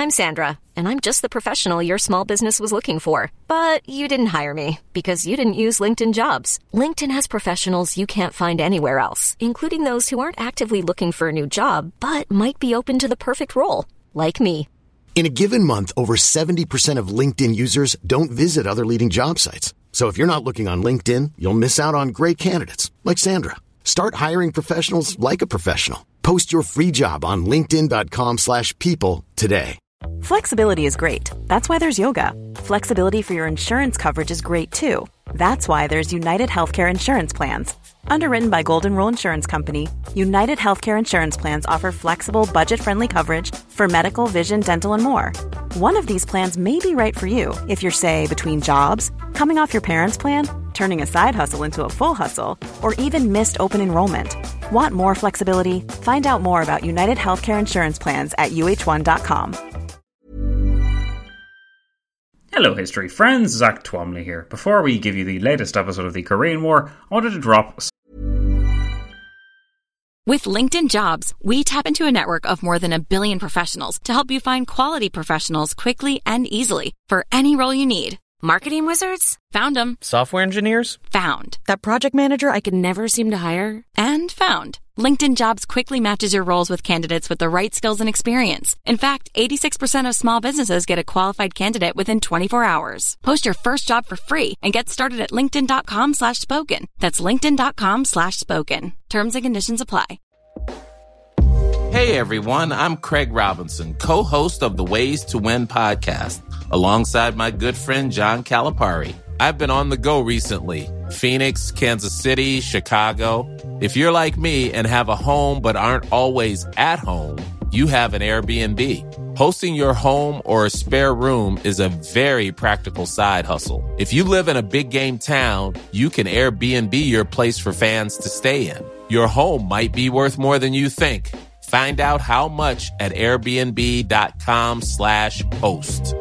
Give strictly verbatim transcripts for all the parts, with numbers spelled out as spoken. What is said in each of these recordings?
I'm Sandra, and I'm just the professional your small business was looking for. But you didn't hire me because you didn't use LinkedIn Jobs. LinkedIn has professionals you can't find anywhere else, including those who aren't actively looking for a new job, but might be open to the perfect role, like me. In a given month, over seventy percent of LinkedIn users don't visit other leading job sites. So if you're not looking on LinkedIn, you'll miss out on great candidates like Sandra. Start hiring professionals like a professional. Post your free job on linkedin.com slash people today. Flexibility is great. That's why there's yoga. Flexibility for your insurance coverage is great too. That's why there's United Healthcare Insurance Plans. Underwritten by Golden Rule Insurance Company, United Healthcare Insurance Plans offer flexible, budget-friendly coverage for medical, vision, dental, and more. One of these plans may be right for you if you're, say, between jobs, coming off your parents' plan, turning a side hustle into a full hustle, or even missed open enrollment. Want more flexibility? Find out more about United Healthcare Insurance Plans at U H one dot com. Hello history friends, Zach Twomley here. Before we give you the latest episode of the Korean War, I wanted to drop... With LinkedIn Jobs, we tap into a network of more than a billion professionals to help you find quality professionals quickly and easily for any role you need. Marketing wizards? Found them. Software engineers? Found. That project manager I could never seem to hire? And found. LinkedIn Jobs quickly matches your roles with candidates with the right skills and experience. In fact, eighty-six percent of small businesses get a qualified candidate within twenty-four hours. Post your first job for free and get started at linkedin.com slash spoken. That's linkedin.com slash spoken. Terms and conditions apply. Hey everyone, I'm Craig Robinson, co-host of the Ways to Win podcast, alongside my good friend John Calipari. I've been on the go recently. Phoenix, Kansas City, Chicago. If you're like me and have a home but aren't always at home, you have an Airbnb. Hosting your home or a spare room is a very practical side hustle. If you live in a big game town, you can Airbnb your place for fans to stay in. Your home might be worth more than you think. Find out how much at airbnb.com slash host.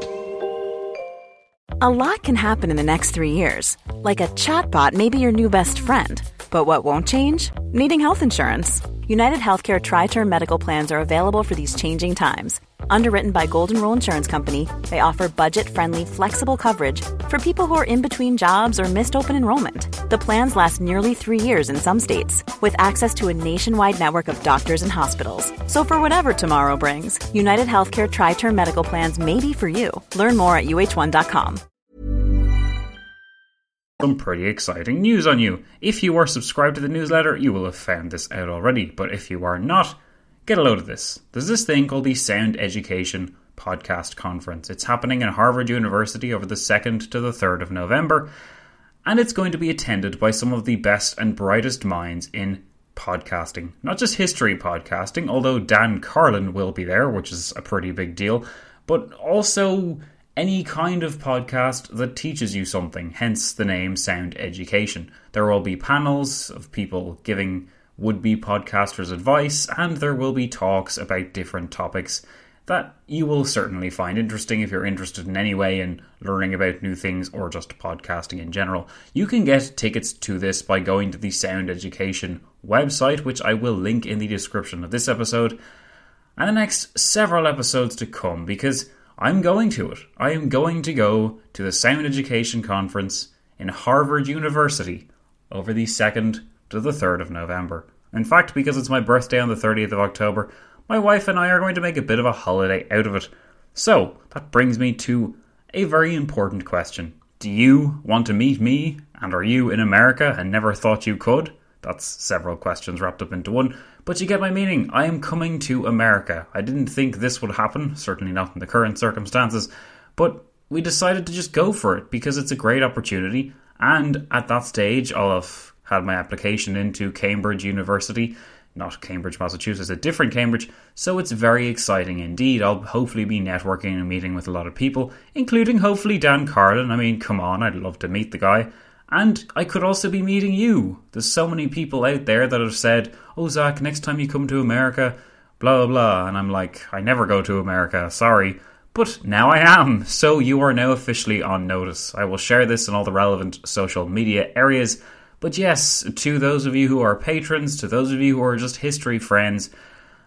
A lot can happen in the next three years. Like a chatbot may be your new best friend. But what won't change? Needing health insurance. United Healthcare Tri-Term Medical Plans are available for these changing times. Underwritten by Golden Rule Insurance Company, they offer budget-friendly, flexible coverage for people who are in between jobs or missed open enrollment. The plans last nearly three years in some states, with access to a nationwide network of doctors and hospitals. So for whatever tomorrow brings, United Healthcare Tri-Term Medical Plans may be for you. Learn more at U H one dot com. Some pretty exciting news on you. If you are subscribed to the newsletter, you will have found this out already. But if you are not, get a load of this. There's this thing called the Sound Education Podcast Conference. It's happening in Harvard University over the second to the third of November. And it's going to be attended by some of the best and brightest minds in podcasting. Not just history podcasting, although Dan Carlin will be there, which is a pretty big deal. But also any kind of podcast that teaches you something, hence the name Sound Education. There will be panels of people giving would-be podcasters advice, and there will be talks about different topics that you will certainly find interesting if you're interested in any way in learning about new things or just podcasting in general. You can get tickets to this by going to the Sound Education website, which I will link in the description of this episode, and the next several episodes to come, because I'm going to it. I am going to go to the Sound Education Conference in Harvard University over the second to the third of November. In fact, because it's my birthday on the thirtieth of October, my wife and I are going to make a bit of a holiday out of it. So, that brings me to a very important question. Do you want to meet me? And are you in America and never thought you could? That's several questions wrapped up into one. But you get my meaning. I am coming to America. I didn't think this would happen, certainly not in the current circumstances, but we decided to just go for it because it's a great opportunity, and at that stage I'll have had my application into Cambridge University, not Cambridge, Massachusetts, a different Cambridge, so it's very exciting indeed. I'll hopefully be networking and meeting with a lot of people, including hopefully Dan Carlin. I mean, come on, I'd love to meet the guy. And I could also be meeting you. There's so many people out there that have said, oh, Zach, next time you come to America, blah, blah, blah. And I'm like, I never go to America, sorry. But now I am. So you are now officially on notice. I will share this in all the relevant social media areas. But yes, to those of you who are patrons, to those of you who are just history friends,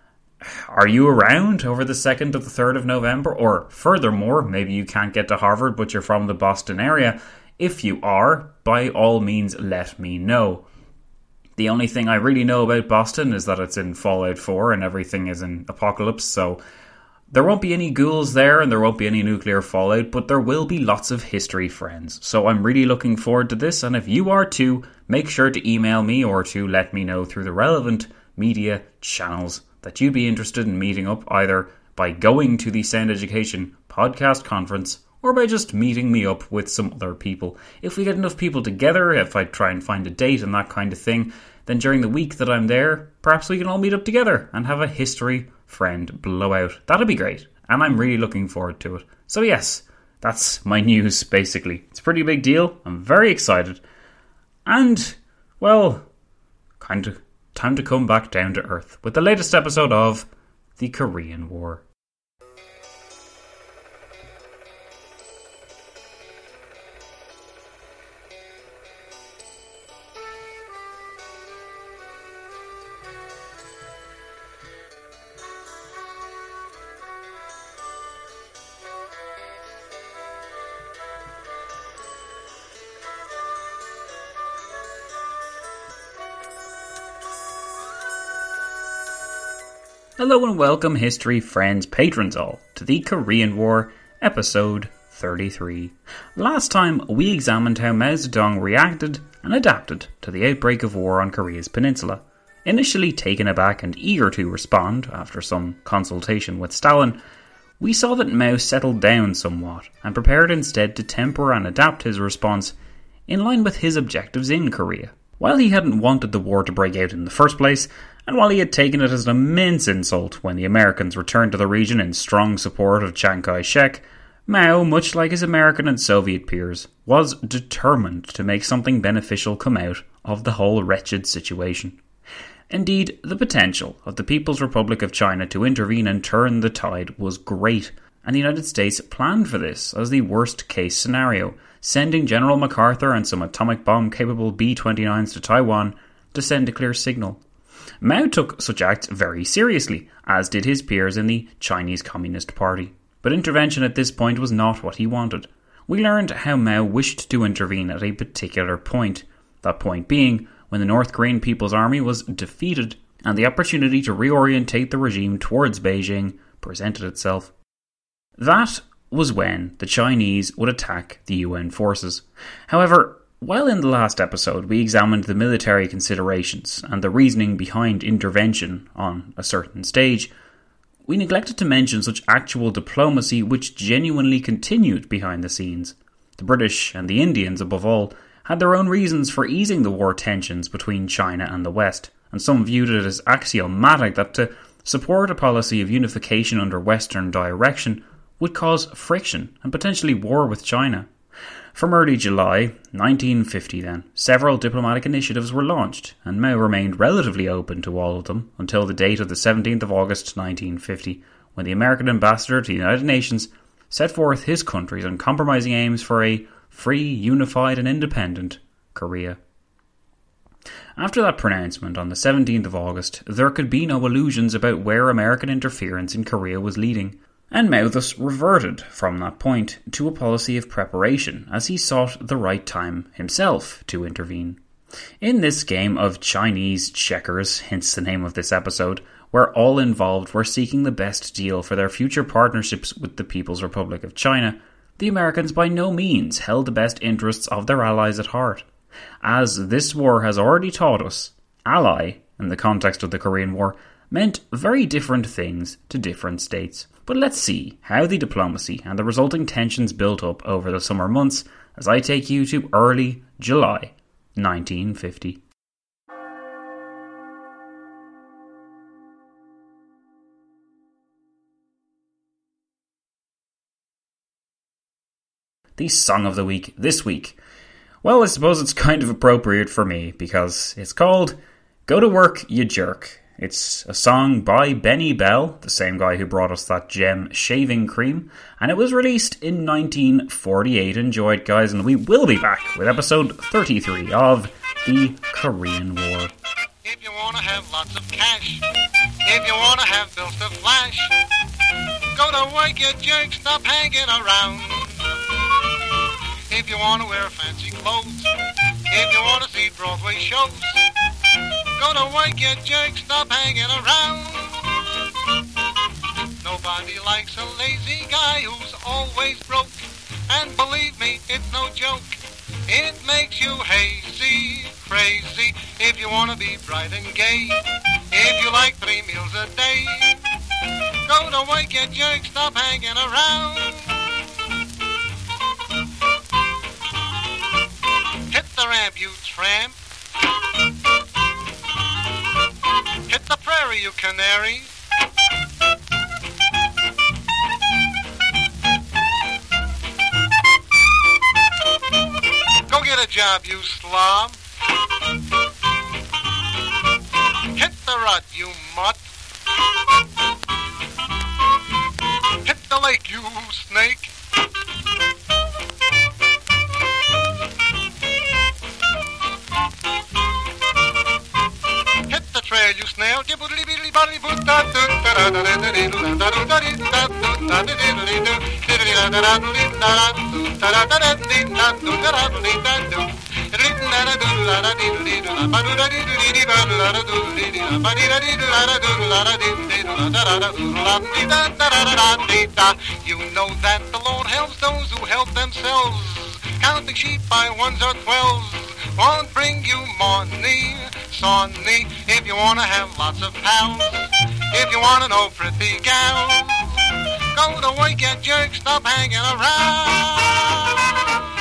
are you around over the second to the third of November? Or furthermore, maybe you can't get to Harvard, but you're from the Boston area. If you are, by all means, let me know. The only thing I really know about Boston is that it's in Fallout four and everything is in Apocalypse, so there won't be any ghouls there and there won't be any nuclear fallout, but there will be lots of history friends. So I'm really looking forward to this, and if you are too, make sure to email me or to let me know through the relevant media channels that you'd be interested in meeting up, either by going to the Sound Education podcast conference or by just meeting me up with some other people. If we get enough people together, if I try and find a date and that kind of thing, then during the week that I'm there, perhaps we can all meet up together and have a history friend blowout. That'd be great, and I'm really looking forward to it. So yes, that's my news basically. It's a pretty big deal. I'm very excited. And, well, kind of time to come back down to earth with the latest episode of The Korean War. Hello and welcome, history friends, patrons all, to the Korean War, episode thirty-three. Last time, we examined how Mao Zedong reacted and adapted to the outbreak of war on Korea's peninsula. Initially taken aback and eager to respond after some consultation with Stalin, we saw that Mao settled down somewhat and prepared instead to temper and adapt his response in line with his objectives in Korea. While he hadn't wanted the war to break out in the first place, and while he had taken it as an immense insult when the Americans returned to the region in strong support of Chiang Kai-shek, Mao, much like his American and Soviet peers, was determined to make something beneficial come out of the whole wretched situation. Indeed, the potential of the People's Republic of China to intervene and turn the tide was great, and the United States planned for this as the worst-case scenario, sending General MacArthur and some atomic bomb-capable B twenty-nines to Taiwan to send a clear signal. Mao took such acts very seriously, as did his peers in the Chinese Communist Party. But intervention at this point was not what he wanted. We learned how Mao wished to intervene at a particular point, that point being when the North Korean People's Army was defeated and the opportunity to reorientate the regime towards Beijing presented itself. That was when the Chinese would attack the U N forces. However, while in the last episode we examined the military considerations and the reasoning behind intervention on a certain stage, we neglected to mention such actual diplomacy which genuinely continued behind the scenes. The British, and the Indians above all, had their own reasons for easing the war tensions between China and the West, and some viewed it as axiomatic that to support a policy of unification under Western direction would cause friction and potentially war with China. From early July nineteen fifty then, several diplomatic initiatives were launched, and Mao remained relatively open to all of them until the date of the seventeenth of August nineteen fifty, when the American ambassador to the United Nations set forth his country's uncompromising aims for a free, unified and independent Korea. After that pronouncement on the seventeenth of August, there could be no illusions about where American interference in Korea was leading, and Mao thus reverted from that point to a policy of preparation as he sought the right time himself to intervene. In this game of Chinese checkers, hence the name of this episode, where all involved were seeking the best deal for their future partnerships with the People's Republic of China, the Americans by no means held the best interests of their allies at heart. As this war has already taught us, ally, in the context of the Korean War, meant very different things to different states. But let's see how the diplomacy and the resulting tensions built up over the summer months as I take you to early July nineteen fifty. The song of the week this week. Well, I suppose it's kind of appropriate for me because it's called Go to Work, You Jerk. It's a song by Benny Bell, the same guy who brought us that gem shaving cream, and it was released in nineteen forty-eight. Enjoy it, guys, and we will be back with episode thirty-three of The Korean War. If you want to have lots of cash, If you want to have bills to flash, go to work, you jerk, stop hanging around. If you want to wear fancy clothes, if you want to see Broadway shows, go to work, you jerk, stop hanging around. Nobody likes a lazy guy who's always broke, and believe me, it's no joke. It makes you hazy, crazy, if you want to be bright and gay. If you like three meals a day, go to work, you jerk, stop hanging around. Hit the ramp, you tramp. Hit the prairie, you canary. Go get a job, you slob. Hit the rut, you mutt. Hit the lake, you snake. Hit the trail, you snail. You know that the Lord helps those who help themselves. Counting sheep by ones or twelves won't bring you money, sonny. If you want to have lots of pals, if you want to know pretty gals, go to work, you jerk, stop hanging around.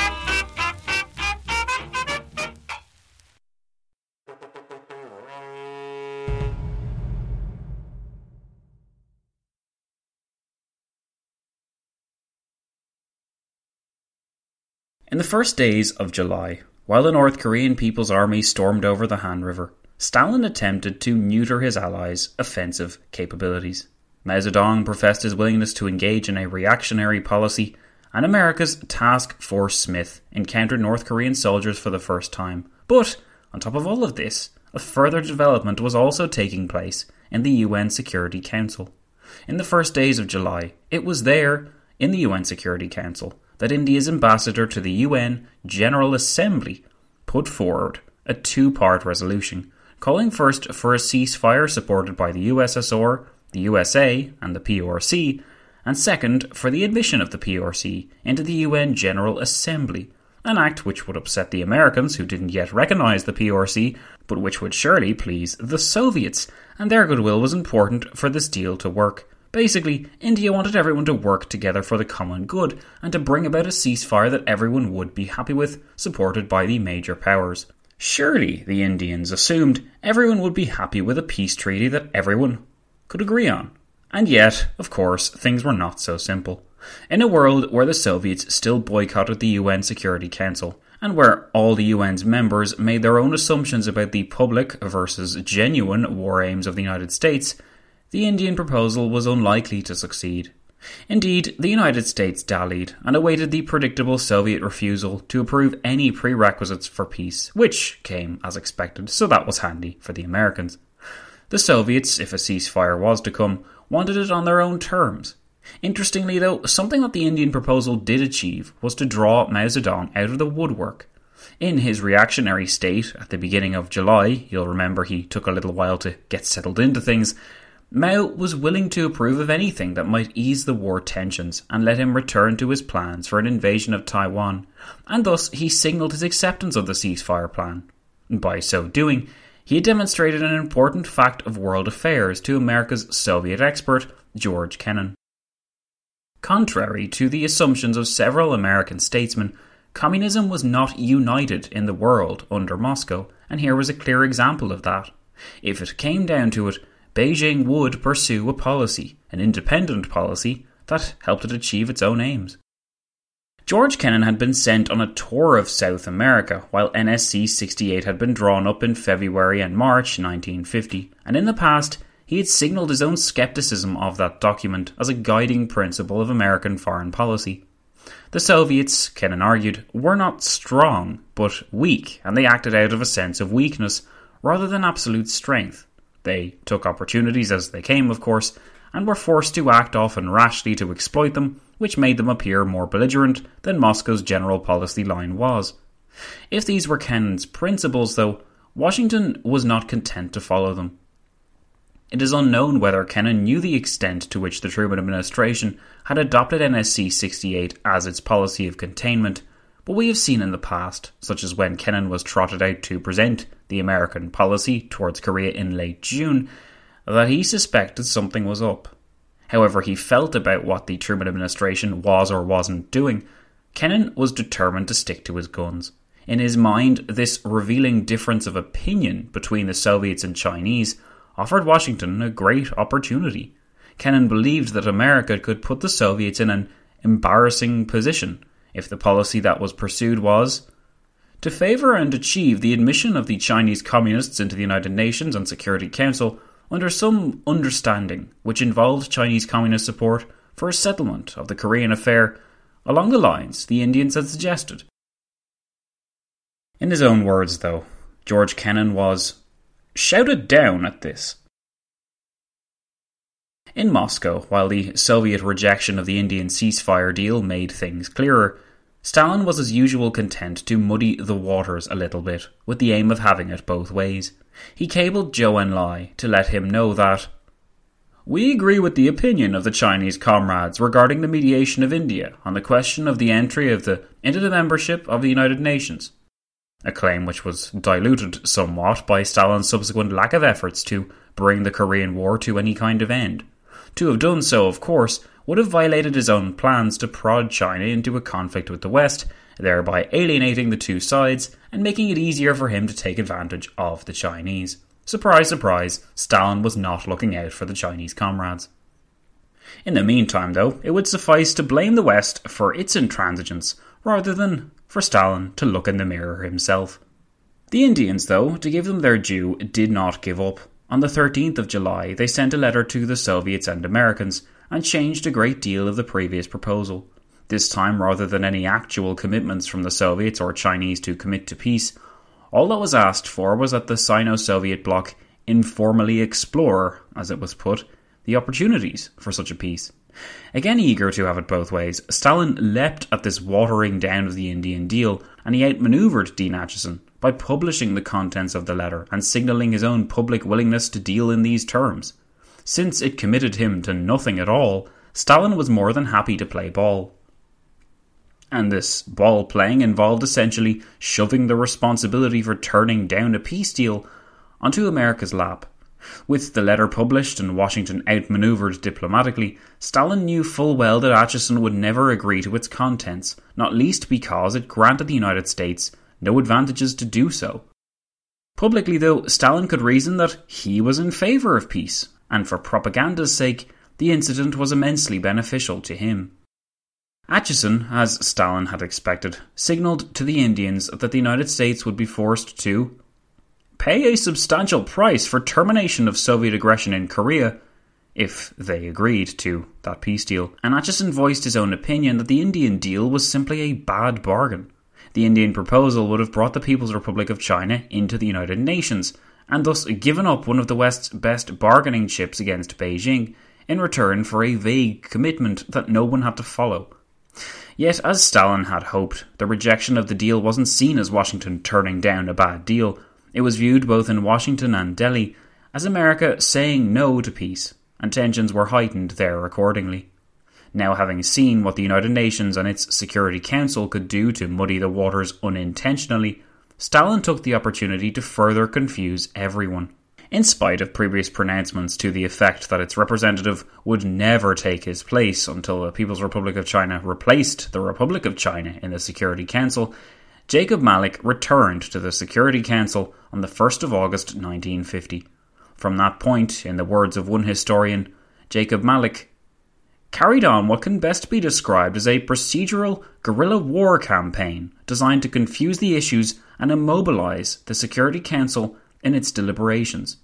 In the first days of July, while the North Korean People's Army stormed over the Han River, Stalin attempted to neuter his allies' offensive capabilities. Mao Zedong professed his willingness to engage in a reactionary policy, and America's Task Force Smith encountered North Korean soldiers for the first time. But, on top of all of this, a further development was also taking place in the U N Security Council. In the first days of July, it was there, in the U N Security Council, that India's ambassador to the U N General Assembly put forward a two-part resolution, calling first for a ceasefire supported by the U S S R, the U S A and the P R C, and second for the admission of the P R C into the U N General Assembly, an act which would upset the Americans who didn't yet recognise the P R C, but which would surely please the Soviets, and their goodwill was important for this deal to work. Basically, India wanted everyone to work together for the common good and to bring about a ceasefire that everyone would be happy with, supported by the major powers. Surely, the Indians assumed, everyone would be happy with a peace treaty that everyone could agree on. And yet, of course, things were not so simple. In a world where the Soviets still boycotted the U N Security Council, and where all the U N's members made their own assumptions about the public versus genuine war aims of the United States, the Indian proposal was unlikely to succeed. Indeed, the United States dallied and awaited the predictable Soviet refusal to approve any prerequisites for peace, which came as expected, so that was handy for the Americans. The Soviets, if a ceasefire was to come, wanted it on their own terms. Interestingly though, something that the Indian proposal did achieve was to draw Mao Zedong out of the woodwork. In his reactionary state at the beginning of July, you'll remember he took a little while to get settled into things, Mao was willing to approve of anything that might ease the war tensions and let him return to his plans for an invasion of Taiwan, and thus he signalled his acceptance of the ceasefire plan. By so doing, he had demonstrated an important fact of world affairs to America's Soviet expert, George Kennan. Contrary to the assumptions of several American statesmen, communism was not united in the world under Moscow, and here was a clear example of that. If it came down to it, Beijing would pursue a policy, an independent policy, that helped it achieve its own aims. George Kennan had been sent on a tour of South America, while N S C sixty-eight had been drawn up in February and March nineteen fifty, and in the past he had signalled his own scepticism of that document as a guiding principle of American foreign policy. The Soviets, Kennan argued, were not strong, but weak, and they acted out of a sense of weakness, rather than absolute strength. They took opportunities as they came, of course, and were forced to act often rashly to exploit them, which made them appear more belligerent than Moscow's general policy line was. If these were Kennan's principles, though, Washington was not content to follow them. It is unknown whether Kennan knew the extent to which the Truman administration had adopted N S C sixty-eight as its policy of containment, but we have seen in the past, such as when Kennan was trotted out to present the American policy towards Korea in late June, that he suspected something was up. However he felt about what the Truman administration was or wasn't doing, Kennan was determined to stick to his guns. In his mind, this revealing difference of opinion between the Soviets and Chinese offered Washington a great opportunity. Kennan believed that America could put the Soviets in an embarrassing position if the policy that was pursued was to favour and achieve the admission of the Chinese Communists into the United Nations and Security Council under some understanding which involved Chinese Communist support for a settlement of the Korean affair along the lines the Indians had suggested. In his own words, though, George Kennan was shouted down at this. In Moscow, while the Soviet rejection of the Indian ceasefire deal made things clearer, Stalin was as usual content to muddy the waters a little bit, with the aim of having it both ways. He cabled Zhou Enlai to let him know that "We agree with the opinion of the Chinese comrades regarding the mediation of India on the question of the entry of the into the membership of the United Nations," a claim which was diluted somewhat by Stalin's subsequent lack of efforts to bring the Korean War to any kind of end. To have done so, of course, would have violated his own plans to prod China into a conflict with the West, thereby alienating the two sides and making it easier for him to take advantage of the Chinese. Surprise, surprise, Stalin was not looking out for the Chinese comrades. In the meantime, though, it would suffice to blame the West for its intransigence, rather than for Stalin to look in the mirror himself. The Indians, though, to give them their due, did not give up. On the thirteenth of July, they sent a letter to the Soviets and Americans, and changed a great deal of the previous proposal. This time, rather than any actual commitments from the Soviets or Chinese to commit to peace, all that was asked for was that the Sino-Soviet bloc informally explore, as it was put, the opportunities for such a peace. Again eager to have it both ways, Stalin leapt at this watering down of the Indian deal, and he outmanoeuvred Dean Acheson by publishing the contents of the letter and signalling his own public willingness to deal in these terms. Since it committed him to nothing at all, Stalin was more than happy to play ball. And this ball-playing involved essentially shoving the responsibility for turning down a peace deal onto America's lap. With the letter published and Washington outmanoeuvred diplomatically, Stalin knew full well that Acheson would never agree to its contents, not least because it granted the United States no advantages to do so. Publicly, though, Stalin could reason that he was in favour of peace, and for propaganda's sake, the incident was immensely beneficial to him. Acheson, as Stalin had expected, signalled to the Indians that the United States would be forced to pay a substantial price for termination of Soviet aggression in Korea if they agreed to that peace deal, and Acheson voiced his own opinion that the Indian deal was simply a bad bargain. The Indian proposal would have brought the People's Republic of China into the United Nations, and thus given up one of the West's best bargaining chips against Beijing in return for a vague commitment that no one had to follow. Yet, as Stalin had hoped, the rejection of the deal wasn't seen as Washington turning down a bad deal. It was viewed both in Washington and Delhi as America saying no to peace, and tensions were heightened there accordingly. Now, having seen what the United Nations and its Security Council could do to muddy the waters unintentionally, Stalin took the opportunity to further confuse everyone. In spite of previous pronouncements to the effect that its representative would never take his place until the People's Republic of China replaced the Republic of China in the Security Council, Jacob Malik returned to the Security Council on the first of August nineteen fifty. From that point, in the words of one historian, Jacob Malik carried on what can best be described as a procedural guerrilla war campaign designed to confuse the issues and immobilise the Security Council in its deliberations.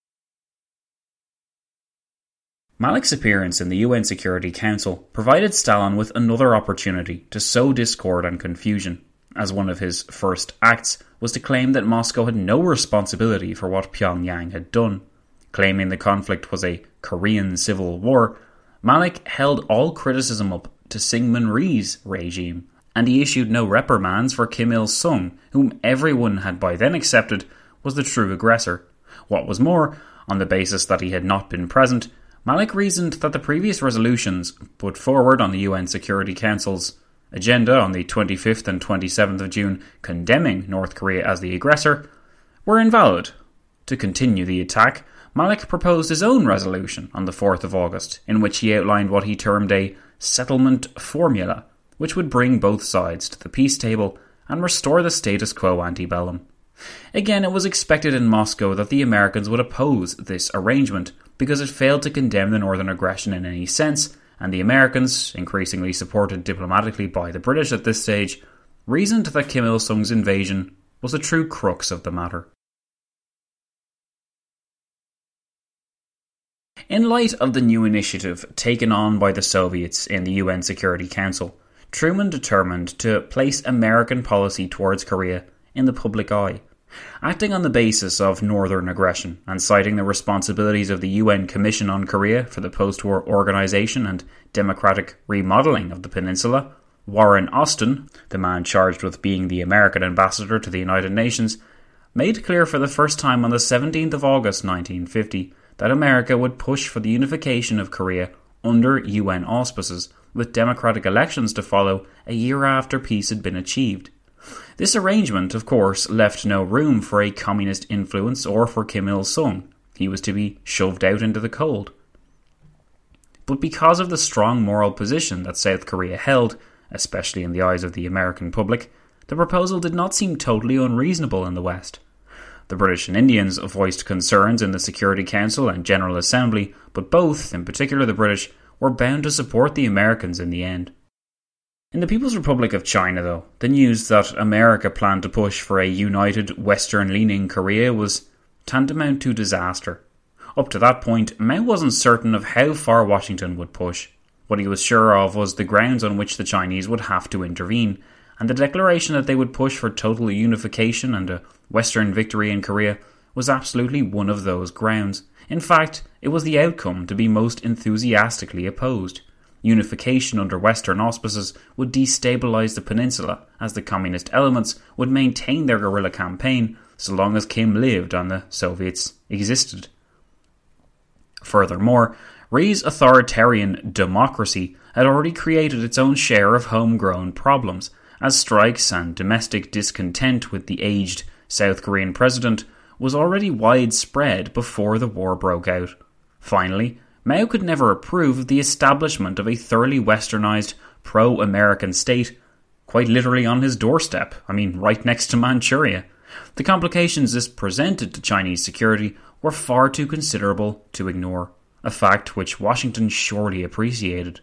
Malik's appearance in the U N Security Council provided Stalin with another opportunity to sow discord and confusion, as one of his first acts was to claim that Moscow had no responsibility for what Pyongyang had done. claiming the conflict was a Korean civil war, Malik held all criticism up to Syngman Rhee's regime, and he issued no reprimands for Kim Il-sung, whom everyone had by then accepted was the true aggressor. What was more, on the basis that he had not been present, Malik reasoned that the previous resolutions put forward on the U N Security Council's agenda on the twenty-fifth and twenty-seventh of June condemning North Korea as the aggressor were invalid. To continue the attack, Malik proposed his own resolution on the fourth of August, in which he outlined what he termed a settlement formula, which would bring both sides to the peace table and restore the status quo ante bellum. Again, it was expected in Moscow that the Americans would oppose this arrangement, because it failed to condemn the northern aggression in any sense, and the Americans, increasingly supported diplomatically by the British at this stage, reasoned that Kim Il-sung's invasion was the true crux of the matter. In light of the new initiative taken on by the Soviets in the U N Security Council, Truman determined to place American policy towards Korea in the public eye. Acting on the basis of northern aggression and citing the responsibilities of the U N Commission on Korea for the post-war organisation and democratic remodelling of the peninsula, Warren Austin, the man charged with being the American ambassador to the United Nations, made clear for the first time on the seventeenth of August nineteen fifty that America would push for the unification of Korea under U N auspices, with democratic elections to follow a year after peace had been achieved. This arrangement, of course, left no room for a communist influence or for Kim Il-sung. He was to be shoved out into the cold. But because of the strong moral position that South Korea held, especially in the eyes of the American public, the proposal did not seem totally unreasonable in the West. The British and Indians voiced concerns in the Security Council and General Assembly, but both, in particular the British, were bound to support the Americans in the end. In the People's Republic of China, though, the news that America planned to push for a united, Western-leaning Korea was tantamount to disaster. Up to that point, Mao wasn't certain of how far Washington would push. What he was sure of was the grounds on which the Chinese would have to intervene, and the declaration that they would push for total unification and a Western victory in Korea was absolutely one of those grounds. In fact, it was the outcome to be most enthusiastically opposed. Unification under Western auspices would destabilise the peninsula, as the communist elements would maintain their guerrilla campaign so long as Kim lived and the Soviets existed. Furthermore, Rhee's authoritarian democracy had already created its own share of homegrown problems, as strikes and domestic discontent with the aged South Korean president was already widespread before the war broke out. Finally, Mao could never approve of the establishment of a thoroughly westernised, pro-American state, quite literally on his doorstep, I mean right next to Manchuria. The complications this presented to Chinese security were far too considerable to ignore, a fact which Washington surely appreciated.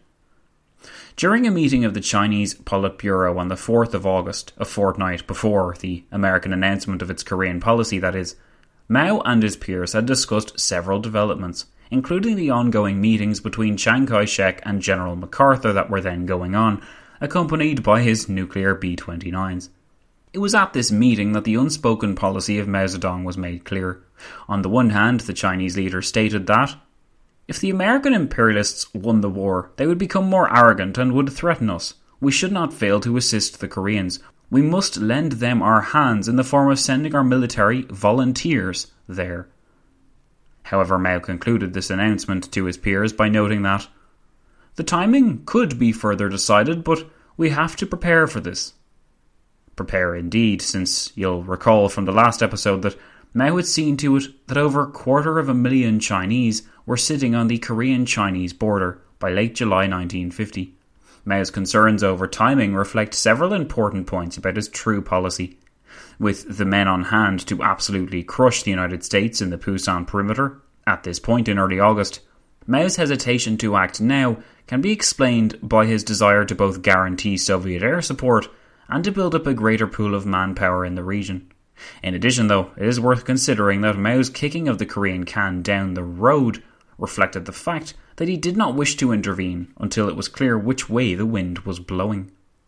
During a meeting of the Chinese Politburo on the fourth of August, a fortnight before the American announcement of its Korean policy, that is, Mao and his peers had discussed several developments, including the ongoing meetings between Chiang Kai-shek and General MacArthur that were then going on, accompanied by his nuclear B twenty-nines. It was at this meeting that the unspoken policy of Mao Zedong was made clear. On the one hand, the Chinese leader stated that if the American imperialists won the war, they would become more arrogant and would threaten us. We should not fail to assist the Koreans. We must lend them our hands in the form of sending our military volunteers there. However, Mao concluded this announcement to his peers by noting that the timing could be further decided, but we have to prepare for this. Prepare indeed, since you'll recall from the last episode that Mao had seen to it that over a quarter of a million Chinese were sitting on the Korean-Chinese border by late July nineteen fifty. Mao's concerns over timing reflect several important points about his true policy. With the men on hand to absolutely crush the United States in the Pusan perimeter at this point in early August, Mao's hesitation to act now can be explained by his desire to both guarantee Soviet air support and to build up a greater pool of manpower in the region. In addition, though, it is worth considering that Mao's kicking of the Korean can down the road reflected the fact that he did not wish to intervene until it was clear which way the wind was blowing.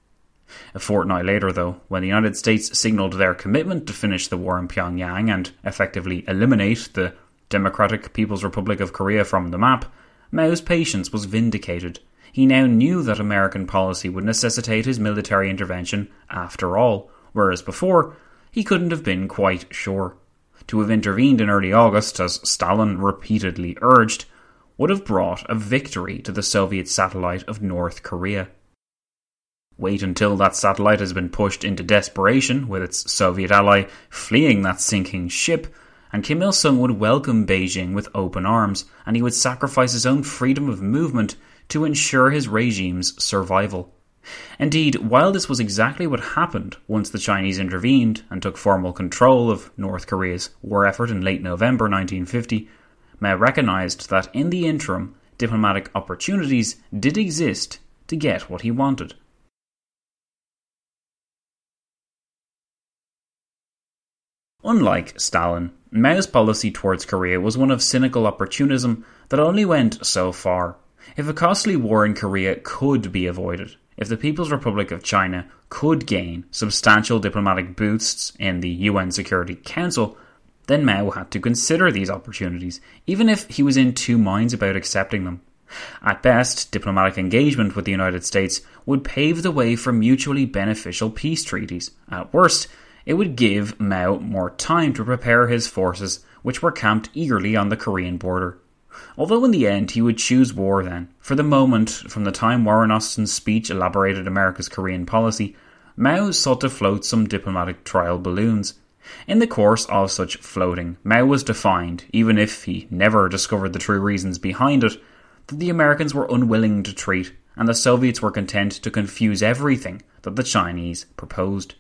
A fortnight later, though, when the United States signalled their commitment to finish the war in Pyongyang and effectively eliminate the Democratic People's Republic of Korea from the map, Mao's patience was vindicated. He now knew that American policy would necessitate his military intervention after all, whereas before, he couldn't have been quite sure. To have intervened in early August, as Stalin repeatedly urged, would have brought a victory to the Soviet satellite of North Korea. Wait until that satellite has been pushed into desperation, with its Soviet ally fleeing that sinking ship, and Kim Il-sung would welcome Beijing with open arms, and he would sacrifice his own freedom of movement to ensure his regime's survival. Indeed, while this was exactly what happened once the Chinese intervened and took formal control of North Korea's war effort in late November nineteen fifty, Mao recognised that in the interim, diplomatic opportunities did exist to get what he wanted. Unlike Stalin, Mao's policy towards Korea was one of cynical opportunism that only went so far. If a costly war in Korea could be avoided, if the People's Republic of China could gain substantial diplomatic boosts in the U N Security Council, then Mao had to consider these opportunities, even if he was in two minds about accepting them. At best, diplomatic engagement with the United States would pave the way for mutually beneficial peace treaties. At worst, it would give Mao more time to prepare his forces, which were camped eagerly on the Korean border. Although in the end he would choose war then. For the moment, from the time Warren Austin's speech elaborated America's Korean policy, Mao sought to float some diplomatic trial balloons. In the course of such floating, Mao was defined, even if he never discovered the true reasons behind it, that the Americans were unwilling to treat, and the Soviets were content to confuse everything that the Chinese proposed.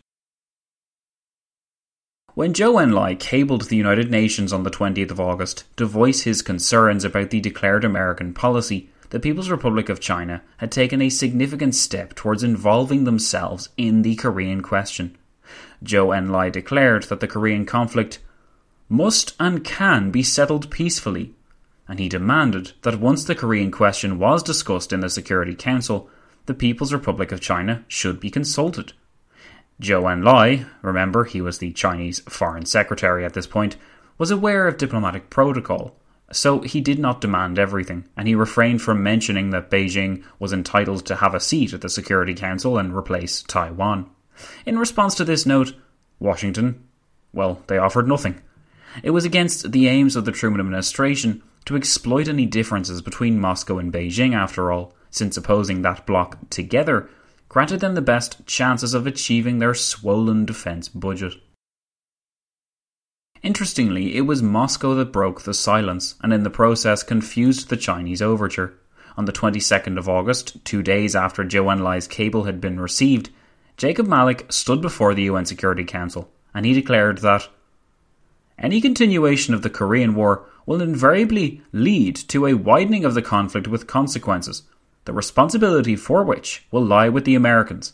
When Zhou Enlai cabled the United Nations on the twentieth of August to voice his concerns about the declared American policy, the People's Republic of China had taken a significant step towards involving themselves in the Korean question. Zhou Enlai declared that the Korean conflict must and can be settled peacefully, and he demanded that once the Korean question was discussed in the Security Council, the People's Republic of China should be consulted. Zhou Enlai, remember he was the Chinese Foreign Secretary at this point, was aware of diplomatic protocol, so he did not demand everything, and he refrained from mentioning that Beijing was entitled to have a seat at the Security Council and replace Taiwan. In response to this note, Washington, well, they offered nothing. It was against the aims of the Truman administration to exploit any differences between Moscow and Beijing after all, since opposing that bloc together granted them the best chances of achieving their swollen defence budget. Interestingly, it was Moscow that broke the silence, and in the process confused the Chinese overture. On the twenty-second of August, two days after Zhou Enlai's cable had been received, Jacob Malik stood before the U N Security Council, and he declared that any continuation of the Korean War will invariably lead to a widening of the conflict with consequences, the responsibility for which will lie with the Americans.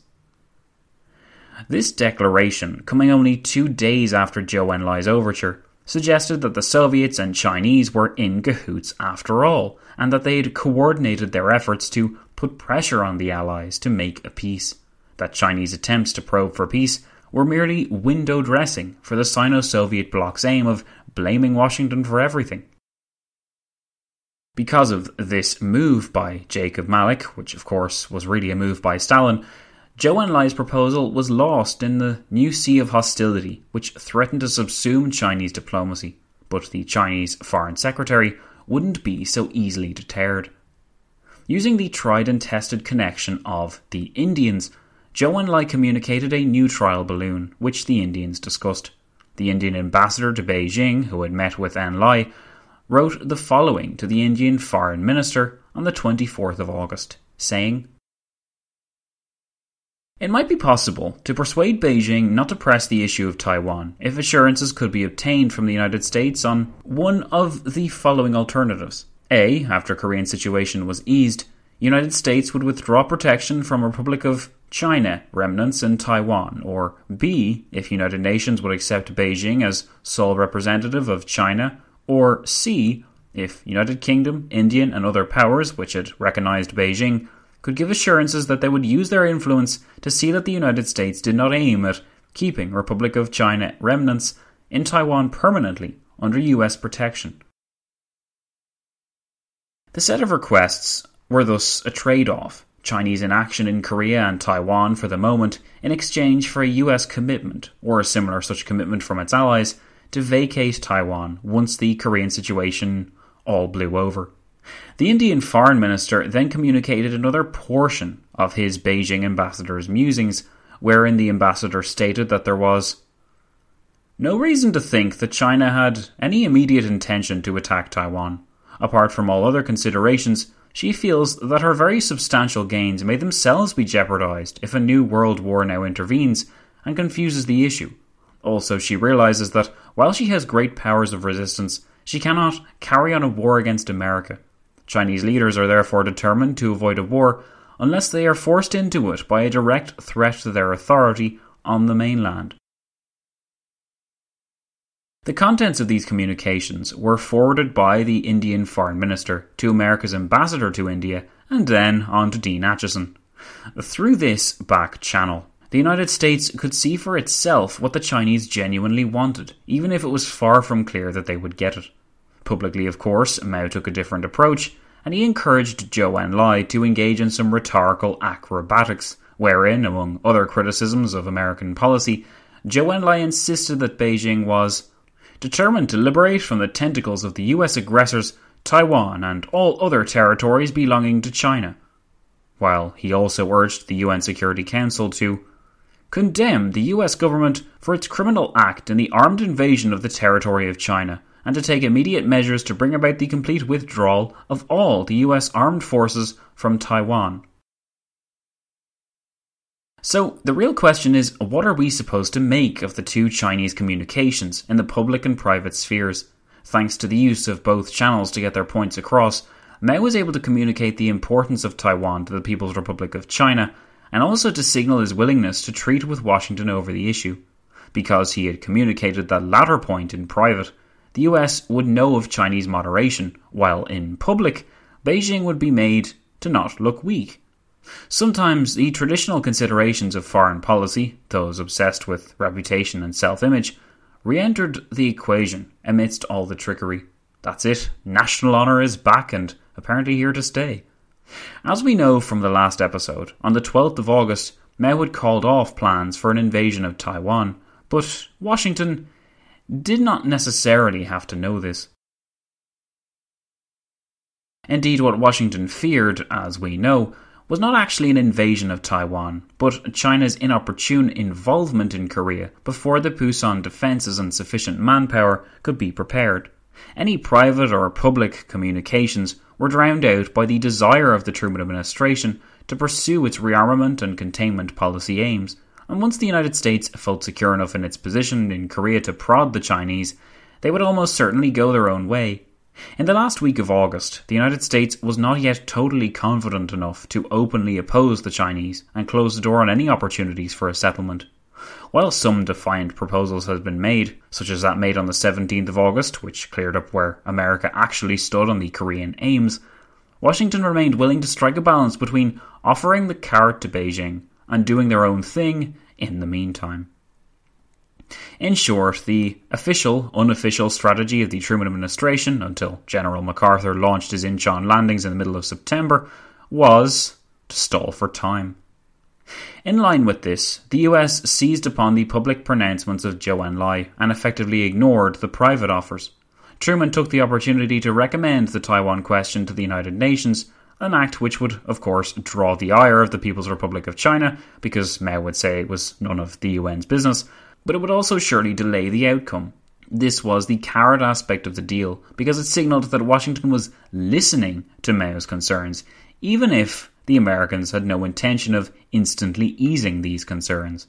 This declaration, coming only two days after Zhou Enlai's overture, suggested that the Soviets and Chinese were in cahoots after all, and that they had coordinated their efforts to put pressure on the Allies to make a peace. That Chinese attempts to probe for peace were merely window dressing for the Sino-Soviet bloc's aim of blaming Washington for everything. Because of this move by Jacob Malik, which of course was really a move by Stalin, Zhou Enlai's proposal was lost in the new sea of hostility which threatened to subsume Chinese diplomacy, but the Chinese Foreign Secretary wouldn't be so easily deterred. Using the tried and tested connection of the Indians, Zhou Enlai communicated a new trial balloon, which the Indians discussed. The Indian ambassador to Beijing, who had met with Enlai, wrote the following to the Indian Foreign Minister on the twenty-fourth of August, saying, "It might be possible to persuade Beijing not to press the issue of Taiwan if assurances could be obtained from the United States on one of the following alternatives. A. After Korean situation was eased, United States would withdraw protection from Republic of China remnants in Taiwan, or B. If United Nations would accept Beijing as sole representative of China, or C. If United Kingdom, Indian and other powers which had recognised Beijing could give assurances that they would use their influence to see that the United States did not aim at keeping Republic of China remnants in Taiwan permanently under U S protection. The set of requests were thus a trade-off: Chinese inaction in Korea and Taiwan for the moment, in exchange for a U S commitment, or a similar such commitment from its allies, to vacate Taiwan once the Korean situation all blew over. The Indian Foreign Minister then communicated another portion of his Beijing ambassador's musings, wherein the ambassador stated that there was no reason to think that China had any immediate intention to attack Taiwan. Apart from all other considerations, she feels that her very substantial gains may themselves be jeopardized if a new world war now intervenes and confuses the issue. Also, she realizes that while she has great powers of resistance, she cannot carry on a war against America. Chinese leaders are therefore determined to avoid a war unless they are forced into it by a direct threat to their authority on the mainland. The contents of these communications were forwarded by the Indian Foreign Minister to America's ambassador to India and then on to Dean Acheson. Through this back channel, the United States could see for itself what the Chinese genuinely wanted, even if it was far from clear that they would get it. Publicly, of course, Mao took a different approach, and he encouraged Zhou Enlai to engage in some rhetorical acrobatics, wherein, among other criticisms of American policy, Zhou Enlai insisted that Beijing was determined to liberate from the tentacles of the U S aggressors Taiwan and all other territories belonging to China, while he also urged the U N Security Council to condemn the U S government for its criminal act in the armed invasion of the territory of China, and to take immediate measures to bring about the complete withdrawal of all the U S armed forces from Taiwan. So, the real question is, what are we supposed to make of the two Chinese communications in the public and private spheres? Thanks to the use of both channels to get their points across, Mao was able to communicate the importance of Taiwan to the People's Republic of China, and also to signal his willingness to treat with Washington over the issue. Because he had communicated that latter point in private, the U S would know of Chinese moderation, while in public, Beijing would be made to not look weak. Sometimes the traditional considerations of foreign policy, those obsessed with reputation and self-image, re-entered the equation amidst all the trickery. That's it, national honour is back and apparently here to stay. As we know from the last episode, on the twelfth of August, Mao had called off plans for an invasion of Taiwan, but Washington did not necessarily have to know this. Indeed, what Washington feared, as we know, was not actually an invasion of Taiwan, but China's inopportune involvement in Korea before the Pusan defences and sufficient manpower could be prepared. Any private or public communications were drowned out by the desire of the Truman administration to pursue its rearmament and containment policy aims, and once the United States felt secure enough in its position in Korea to prod the Chinese, they would almost certainly go their own way. In the last week of August, the United States was not yet totally confident enough to openly oppose the Chinese and close the door on any opportunities for a settlement. While some defiant proposals had been made, such as that made on the seventeenth of August, which cleared up where America actually stood on the Korean aims, Washington remained willing to strike a balance between offering the carrot to Beijing and doing their own thing in the meantime. In short, the official, unofficial strategy of the Truman administration, until General MacArthur launched his Incheon landings in the middle of September, was to stall for time. In line with this, the U S seized upon the public pronouncements of Zhou Enlai and effectively ignored the private offers. Truman took the opportunity to recommend the Taiwan question to the United Nations, an act which would, of course, draw the ire of the People's Republic of China, because Mao would say it was none of the U N's business, but it would also surely delay the outcome. This was the carrot aspect of the deal, because it signalled that Washington was listening to Mao's concerns, even if the Americans had no intention of instantly easing these concerns.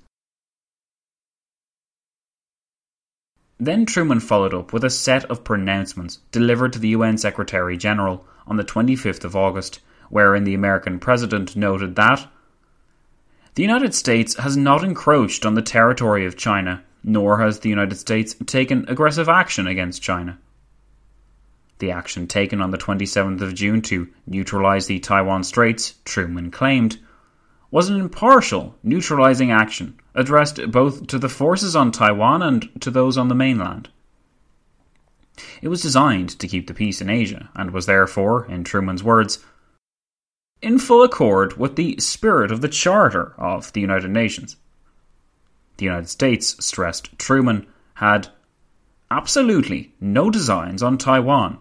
Then Truman followed up with a set of pronouncements delivered to the U N Secretary-General on the twenty-fifth of August, wherein the American president noted that the United States has not encroached on the territory of China, nor has the United States taken aggressive action against China. The action taken on the twenty-seventh of June to neutralise the Taiwan Straits, Truman claimed, was an impartial, neutralising action addressed both to the forces on Taiwan and to those on the mainland. It was designed to keep the peace in Asia, and was therefore, in Truman's words, in full accord with the spirit of the Charter of the United Nations. The United States, stressed Truman, had absolutely no designs on Taiwan.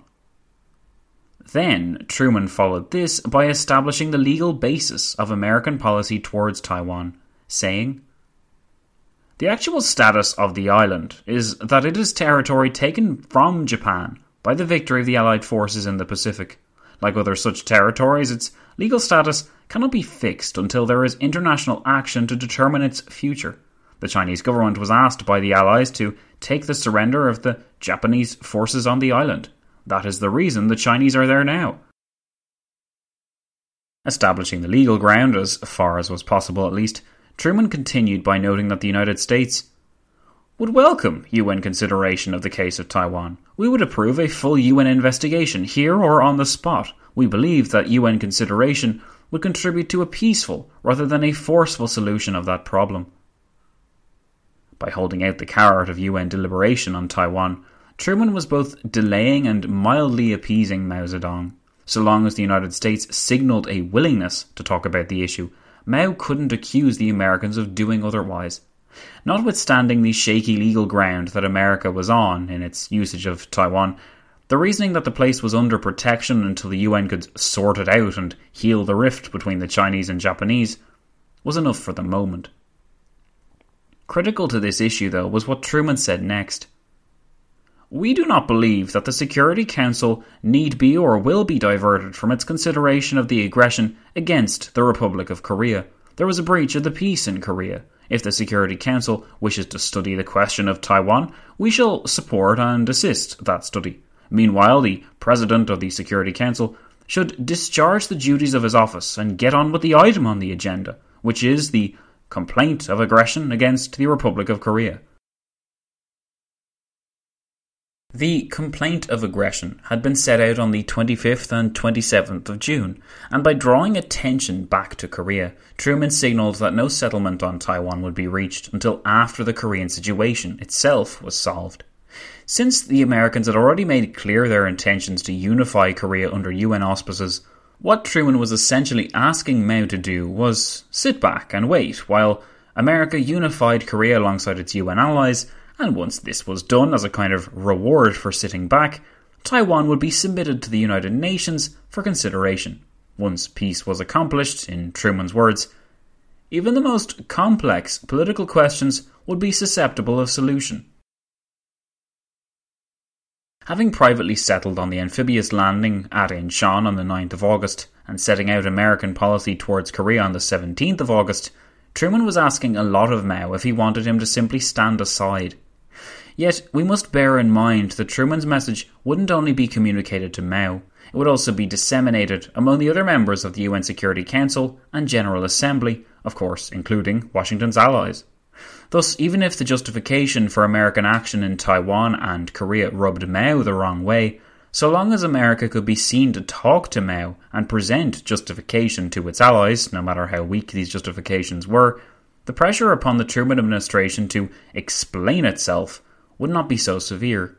Then, Truman followed this by establishing the legal basis of American policy towards Taiwan, saying, "The actual status of the island is that it is territory taken from Japan by the victory of the Allied forces in the Pacific. Like other such territories, its legal status cannot be fixed until there is international action to determine its future. The Chinese government was asked by the Allies to take the surrender of the Japanese forces on the island. That is the reason the Chinese are there now." Establishing the legal ground, as far as was possible at least, Truman continued by noting that the United States would welcome U N consideration of the case of Taiwan. "We would approve a full U N investigation, here or on the spot. We believe that U N consideration would contribute to a peaceful rather than a forceful solution of that problem." By holding out the carrot of U N deliberation on Taiwan, Truman was both delaying and mildly appeasing Mao Zedong. So long as the United States signalled a willingness to talk about the issue, Mao couldn't accuse the Americans of doing otherwise. Notwithstanding the shaky legal ground that America was on in its usage of Taiwan, the reasoning that the place was under protection until the U N could sort it out and heal the rift between the Chinese and Japanese was enough for the moment. Critical to this issue, though, was what Truman said next. "We do not believe that the Security Council need be or will be diverted from its consideration of the aggression against the Republic of Korea. There was a breach of the peace in Korea. If the Security Council wishes to study the question of Taiwan, we shall support and assist that study. Meanwhile, the President of the Security Council should discharge the duties of his office and get on with the item on the agenda, which is the complaint of aggression against the Republic of Korea." The complaint of aggression had been set out on the twenty-fifth and twenty-seventh of June, and by drawing attention back to Korea, Truman signalled that no settlement on Taiwan would be reached until after the Korean situation itself was solved. Since the Americans had already made clear their intentions to unify Korea under U N auspices, what Truman was essentially asking Mao to do was sit back and wait while America unified Korea alongside its U N allies, and once this was done as a kind of reward for sitting back, Taiwan would be submitted to the United Nations for consideration. Once peace was accomplished, in Truman's words, even the most complex political questions would be susceptible of solution. Having privately settled on the amphibious landing at Incheon on the ninth of August and setting out American policy towards Korea on the seventeenth of August, Truman was asking a lot of Mao if he wanted him to simply stand aside. Yet, we must bear in mind that Truman's message wouldn't only be communicated to Mao, it would also be disseminated among the other members of the U N Security Council and General Assembly, of course including Washington's allies. Thus, even if the justification for American action in Taiwan and Korea rubbed Mao the wrong way, so long as America could be seen to talk to Mao and present justification to its allies, no matter how weak these justifications were, the pressure upon the Truman administration to explain itself would not be so severe.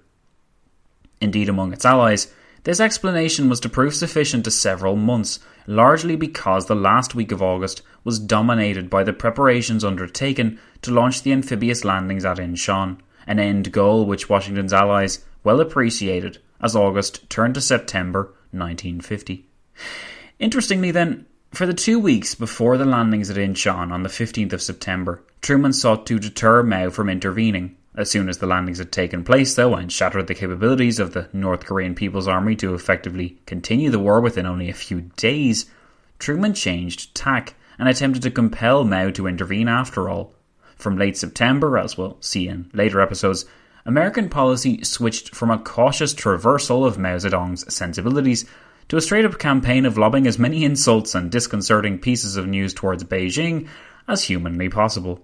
Indeed, among its allies, this explanation was to prove sufficient to several months, largely because the last week of August was dominated by the preparations undertaken to launch the amphibious landings at Incheon, an end goal which Washington's allies well appreciated as August turned to September nineteen fifty. Interestingly then, for the two weeks before the landings at Incheon on the fifteenth of September, Truman sought to deter Mao from intervening. As soon as the landings had taken place, though, and shattered the capabilities of the North Korean People's Army to effectively continue the war within only a few days, Truman changed tack and attempted to compel Mao to intervene after all. From late September, as we'll see in later episodes, American policy switched from a cautious traversal of Mao Zedong's sensibilities to a straight-up campaign of lobbing as many insults and disconcerting pieces of news towards Beijing as humanly possible.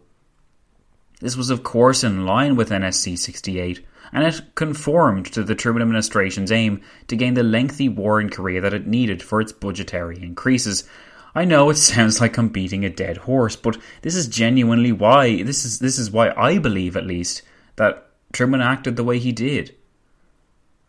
This was of course in line with N S C sixty-eight, and it conformed to the Truman administration's aim to gain the lengthy war in Korea that it needed for its budgetary increases. I know it sounds like I'm beating a dead horse, but this is genuinely why, this is this is why I believe at least, that Truman acted the way he did.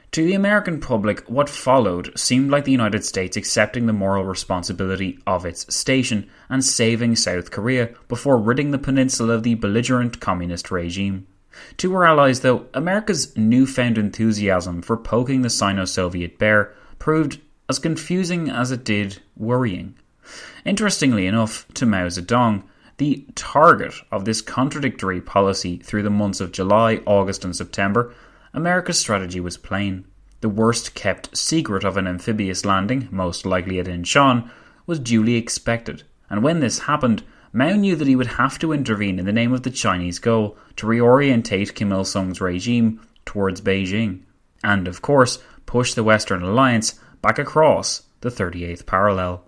To the American public, what followed seemed like the United States accepting the moral responsibility of its station and saving South Korea before ridding the peninsula of the belligerent communist regime. To her allies, though, America's newfound enthusiasm for poking the Sino-Soviet bear proved as confusing as it did worrying. Interestingly enough, to Mao Zedong, the target of this contradictory policy through the months of July, August and September, America's strategy was plain. The worst-kept secret of an amphibious landing, most likely at Incheon, was duly expected, and when this happened, Mao knew that he would have to intervene in the name of the Chinese goal to reorientate Kim Il-sung's regime towards Beijing, and, of course, push the Western alliance back across the thirty-eighth parallel.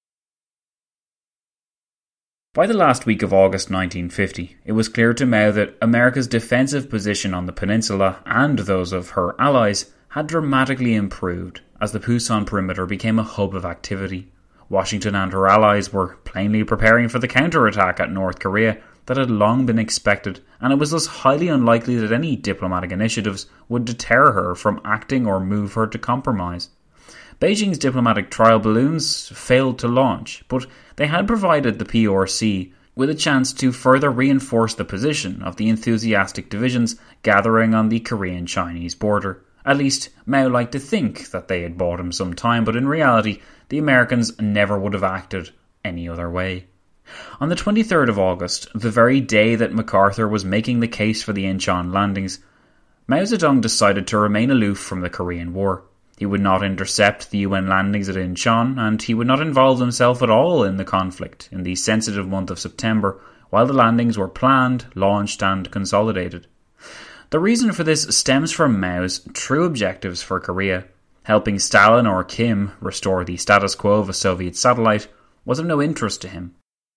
By the last week of August nineteen fifty, it was clear to Mao that America's defensive position on the peninsula and those of her allies had dramatically improved as the Pusan perimeter became a hub of activity. Washington and her allies were plainly preparing for the counterattack at North Korea that had long been expected, and it was thus highly unlikely that any diplomatic initiatives would deter her from acting or move her to compromise. Beijing's diplomatic trial balloons failed to launch, but they had provided the P R C with a chance to further reinforce the position of the enthusiastic divisions gathering on the Korean-Chinese border. At least, Mao liked to think that they had bought him some time, but in reality, the Americans never would have acted any other way. On the twenty-third of August, the very day that MacArthur was making the case for the Incheon landings, Mao Zedong decided to remain aloof from the Korean War. He would not intercept the U N landings at Incheon, and he would not involve himself at all in the conflict in the sensitive month of September, while the landings were planned, launched and consolidated. The reason for this stems from Mao's true objectives for Korea. Helping Stalin or Kim restore the status quo of a Soviet satellite was of no interest to him.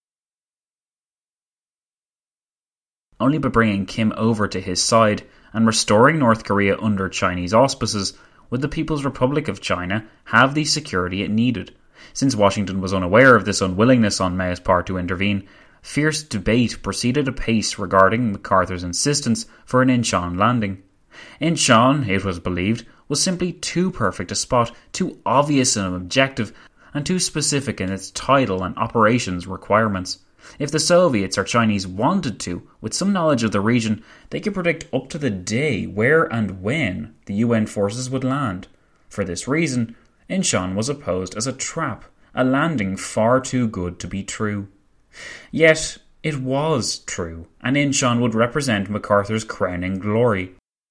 Only by bringing Kim over to his side and restoring North Korea under Chinese auspices would the People's Republic of China have the security it needed. Since Washington was unaware of this unwillingness on Mao's part to intervene, fierce debate proceeded apace regarding MacArthur's insistence for an Incheon landing. Incheon, it was believed, was simply too perfect a spot, too obvious an objective, and too specific in its title and operations requirements. If the Soviets or Chinese wanted to, with some knowledge of the region, they could predict up to the day where and when the U N forces would land. For this reason, Incheon was opposed as a trap, a landing far too good to be true. Yet, it was true, and Incheon would represent MacArthur's crowning glory.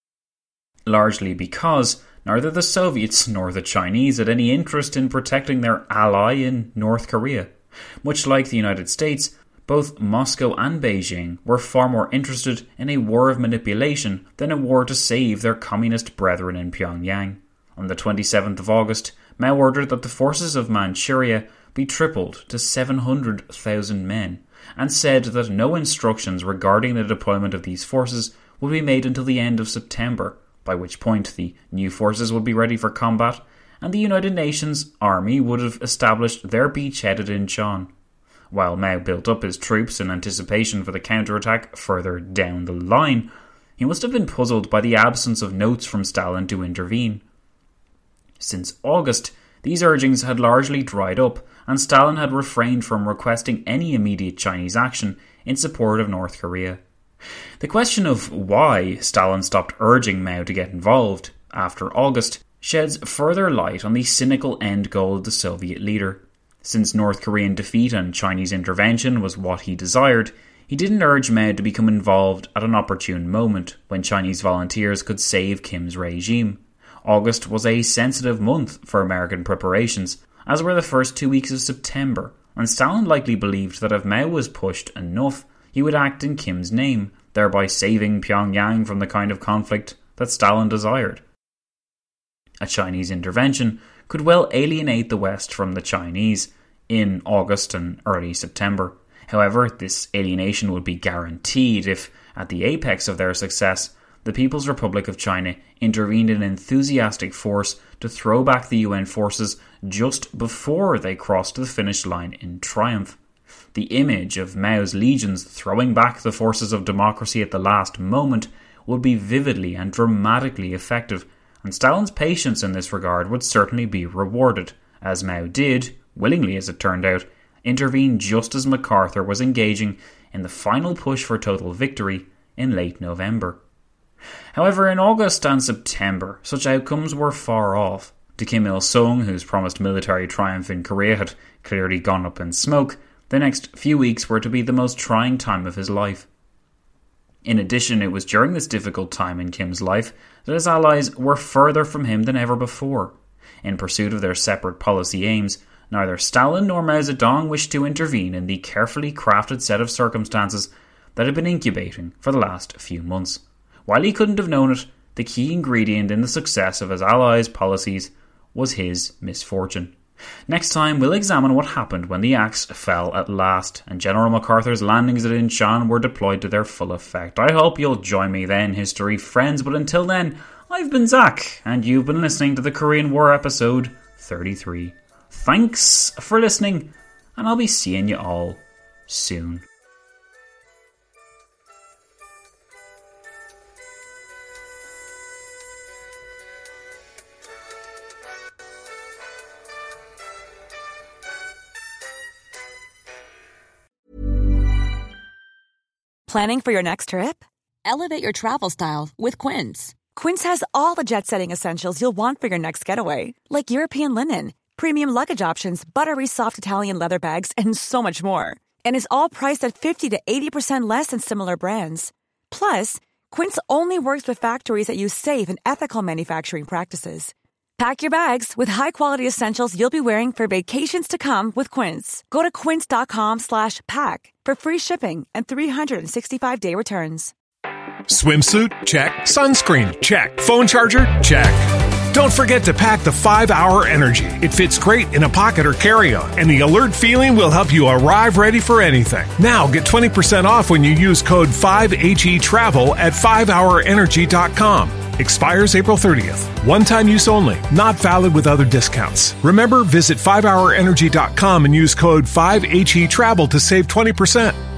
Largely because neither the Soviets nor the Chinese had any interest in protecting their ally in North Korea. Much like the United States, both Moscow and Beijing were far more interested in a war of manipulation than a war to save their communist brethren in Pyongyang. On the twenty-seventh of August, Mao ordered that the forces of Manchuria be tripled to seven hundred thousand men, and said that no instructions regarding the deployment of these forces would be made until the end of September, by which point the new forces would be ready for combat, and the United Nations Army would have established their beachhead at Incheon. While Mao built up his troops in anticipation for the counterattack further down the line, he must have been puzzled by the absence of notes from Stalin to intervene. Since August, these urgings had largely dried up, and Stalin had refrained from requesting any immediate Chinese action in support of North Korea. The question of why Stalin stopped urging Mao to get involved after August sheds further light on the cynical end goal of the Soviet leader. Since North Korean defeat and Chinese intervention was what he desired, he didn't urge Mao to become involved at an opportune moment when Chinese volunteers could save Kim's regime. August was a sensitive month for American preparations, as were the first two weeks of September, and Stalin likely believed that if Mao was pushed enough, he would act in Kim's name, thereby saving Pyongyang from the kind of conflict that Stalin desired. A Chinese intervention could well alienate the West from the Chinese in August and early September. However, this alienation would be guaranteed if, at the apex of their success, the People's Republic of China intervened in enthusiastic force to throw back the U N forces just before they crossed the finish line in triumph. The image of Mao's legions throwing back the forces of democracy at the last moment would be vividly and dramatically effective, and Stalin's patience in this regard would certainly be rewarded, as Mao did, willingly as it turned out, intervene just as MacArthur was engaging in the final push for total victory in late November. However, in August and September, such outcomes were far off. To Kim Il-sung, whose promised military triumph in Korea had clearly gone up in smoke, the next few weeks were to be the most trying time of his life. In addition, it was during this difficult time in Kim's life that his allies were further from him than ever before. In pursuit of their separate policy aims, neither Stalin nor Mao Zedong wished to intervene in the carefully crafted set of circumstances that had been incubating for the last few months. While he couldn't have known it, the key ingredient in the success of his allies' policies was his misfortune. Next time, we'll examine what happened when the axe fell at last and General MacArthur's landings at Incheon were deployed to their full effect. I hope you'll join me then, history friends, but until then, I've been Zach, and you've been listening to the Korean War episode thirty-three. Thanks for listening, and I'll be seeing you all soon. Planning for your next trip? Elevate your travel style with Quince. Quince has all the jet-setting essentials you'll want for your next getaway, like European linen, premium luggage options, buttery soft Italian leather bags, and so much more. And is all priced at fifty to eighty percent less than similar brands. Plus, Quince only works with factories that use safe and ethical manufacturing practices. Pack your bags with high-quality essentials you'll be wearing for vacations to come with Quince. Go to quince.com slash pack for free shipping and three sixty-five day returns. Swimsuit? Check. Sunscreen? Check. Phone charger? Check. Don't forget to pack the five hour Energy. It fits great in a pocket or carry-on, and the alert feeling will help you arrive ready for anything. Now get twenty percent off when you use code five H E travel at five hour energy dot com. Expires April thirtieth. One-time use only. Not valid with other discounts. Remember, visit five hour energy dot com and use code five H E travel to save twenty percent.